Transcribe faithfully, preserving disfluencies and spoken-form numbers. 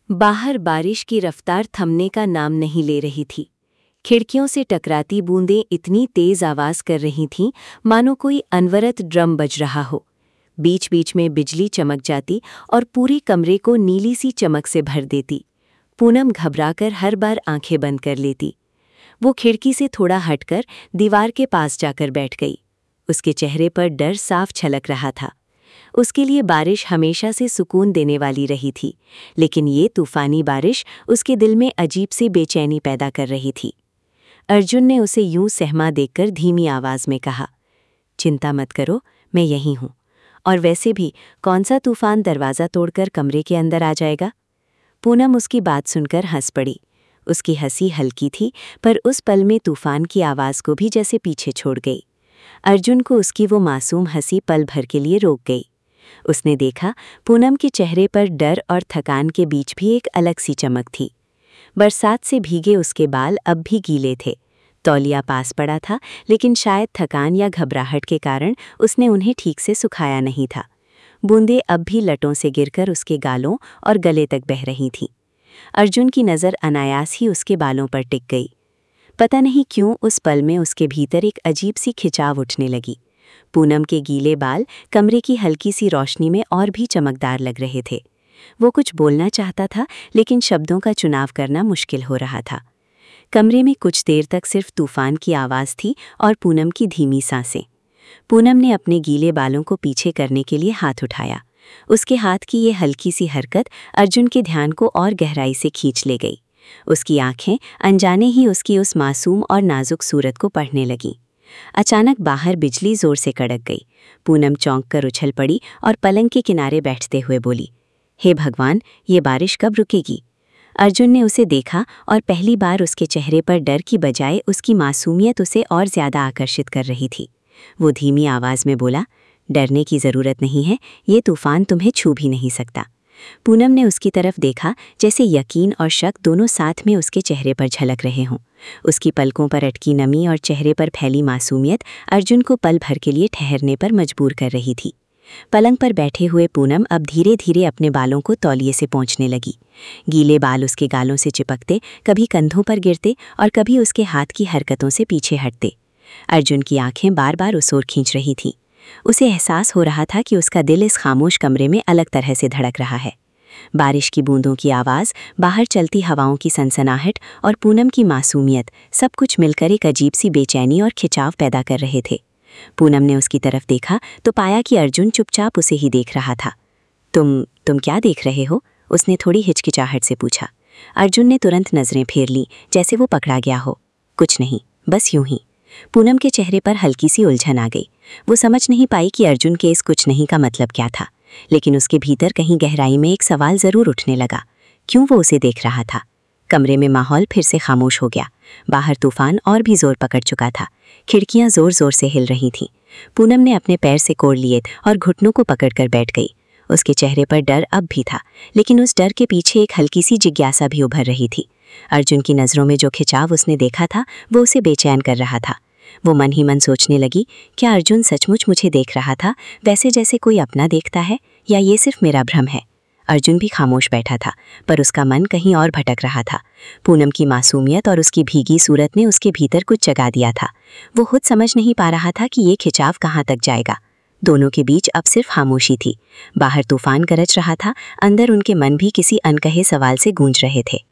बाहर बारिश की रफ्तार थमने का नाम नहीं ले रही थी। खिड़कियों से टकराती बूंदें इतनी तेज आवाज कर रही थीं मानो कोई अनवरत ड्रम बज रहा हो। बीच बीच में बिजली चमक जाती और पूरे कमरे को नीली सी चमक से भर देती। पूनम घबराकर हर बार आंखें बंद कर लेती। वो खिड़की से थोड़ा हटकर दीवार के पास जाकर बैठ गई। उसके चेहरे पर डर साफ छलक रहा था। उसके लिए बारिश हमेशा से सुकून देने वाली रही थी, लेकिन ये तूफानी बारिश उसके दिल में अजीब सी बेचैनी पैदा कर रही थी। अर्जुन ने उसे यूं सहमा देखकर धीमी आवाज में कहा, चिंता मत करो, मैं यहीं हूं। और वैसे भी कौन सा तूफान दरवाज़ा तोड़कर कमरे के अंदर आ जाएगा। पूनम उसकी बात सुनकर हंस पड़ी। उसकी हंसी हल्की थी, पर उस पल में तूफान की आवाज़ को भी जैसे पीछे छोड़ गई। अर्जुन को उसकी वो मासूम हंसी पल भर के लिए रोक गई। उसने देखा पूनम के चेहरे पर डर और थकान के बीच भी एक अलग सी चमक थी। बरसात से भीगे उसके बाल अब भी गीले थे। तौलिया पास पड़ा था, लेकिन शायद थकान या घबराहट के कारण उसने उन्हें ठीक से सुखाया नहीं था। बूंदें अब भी लटों से गिरकर उसके गालों और गले तक बह रही थीं। अर्जुन की नज़र अनायास ही उसके बालों पर टिक गई। पता नहीं क्यों उस पल में उसके भीतर एक अजीब सी खिंचाव उठने लगी। पूनम के गीले बाल कमरे की हल्की सी रोशनी में और भी चमकदार लग रहे थे। वो कुछ बोलना चाहता था, लेकिन शब्दों का चुनाव करना मुश्किल हो रहा था। कमरे में कुछ देर तक सिर्फ तूफान की आवाज़ थी और पूनम की धीमी सांसें। पूनम ने अपने गीले बालों को पीछे करने के लिए हाथ उठाया। उसके हाथ की ये हल्की सी हरकत अर्जुन के ध्यान को और गहराई से खींच ले गई। उसकी आंखें अनजाने ही उसकी उस मासूम और नाजुक सूरत को पढ़ने लगीं। अचानक बाहर बिजली जोर से कड़क गई। पूनम चौंक कर उछल पड़ी और पलंग के किनारे बैठते हुए बोली, हे भगवान, ये बारिश कब रुकेगी। अर्जुन ने उसे देखा और पहली बार उसके चेहरे पर डर की बजाय उसकी मासूमियत उसे और ज्यादा आकर्षित कर रही थी। वो धीमी आवाज में बोला, डरने की जरूरत नहीं है, ये तूफान तुम्हें छू भी नहीं सकता। पूनम ने उसकी तरफ देखा, जैसे यकीन और शक दोनों साथ में उसके चेहरे पर झलक रहे हों। उसकी पलकों पर अटकी नमी और चेहरे पर फैली मासूमियत अर्जुन को पल भर के लिए ठहरने पर मजबूर कर रही थी। पलंग पर बैठे हुए पूनम अब धीरे धीरे अपने बालों को तौलिए से पोंछने लगी। गीले बाल उसके गालों से चिपकते, कभी कंधों पर गिरते और कभी उसके हाथ की हरकतों से पीछे हटते। अर्जुन की आंखें बार बार उस ओर खींच रही थीं। उसे एहसास हो रहा था कि उसका दिल इस खामोश कमरे में अलग तरह से धड़क रहा है। बारिश की बूंदों की आवाज़, बाहर चलती हवाओं की सनसनाहट और पूनम की मासूमियत, सब कुछ मिलकर एक अजीब सी बेचैनी और खिंचाव पैदा कर रहे थे। पूनम ने उसकी तरफ देखा तो पाया कि अर्जुन चुपचाप उसे ही देख रहा था। तुम तुम क्या देख रहे हो? उसने थोड़ी हिचकिचाहट से पूछा। अर्जुन ने तुरंत नजरें फेर लीं, जैसे वो पकड़ा गया हो। कुछ नहीं, बस यूं ही। पूनम के चेहरे पर हल्की सी उलझन आ गई। वो समझ नहीं पाई कि अर्जुन के इस कुछ नहीं का मतलब क्या था, लेकिन उसके भीतर कहीं गहराई में एक सवाल जरूर उठने लगा, क्यों वो उसे देख रहा था। कमरे में माहौल फिर से खामोश हो गया। बाहर तूफान और भी जोर पकड़ चुका था। खिड़कियां जोर जोर से हिल रही थीं। पूनम ने अपने पैर से कोड़ लिए और घुटनों को पकड़कर बैठ गई। उसके चेहरे पर डर अब भी था, लेकिन उस डर के पीछे एक हल्की सी जिज्ञासा भी उभर रही थी। अर्जुन की नज़रों में जो खिंचाव उसने देखा था, वो उसे बेचैन कर रहा था। वो मन ही मन सोचने लगी, क्या अर्जुन सचमुच मुझे देख रहा था, वैसे जैसे कोई अपना देखता है, या ये सिर्फ मेरा भ्रम है। अर्जुन भी खामोश बैठा था, पर उसका मन कहीं और भटक रहा था। पूनम की मासूमियत और उसकी भीगी सूरत ने उसके भीतर कुछ जगा दिया था। वो खुद समझ नहीं पा रहा था कि ये खिंचाव कहाँ तक जाएगा। दोनों के बीच अब सिर्फ खामोशी थी। बाहर तूफान गरज रहा था, अंदर उनके मन भी किसी अनकहे सवाल से गूंज रहे थे।